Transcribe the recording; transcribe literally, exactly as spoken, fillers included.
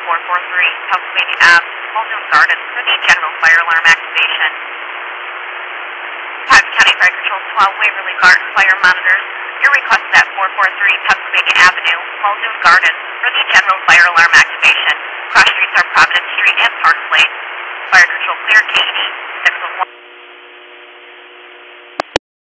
four four three Pennsylvania Avenue, Muldoon Gardens for the general fire alarm activation. Patton County Fire Control twelve Waverly Barton Fire Monitors. Your request is at four four three Pennsylvania Avenue, Muldoon Gardens for the general fire alarm activation. Cross streets are Providence Street and Park Place. Fire Control clear K E D six oh one.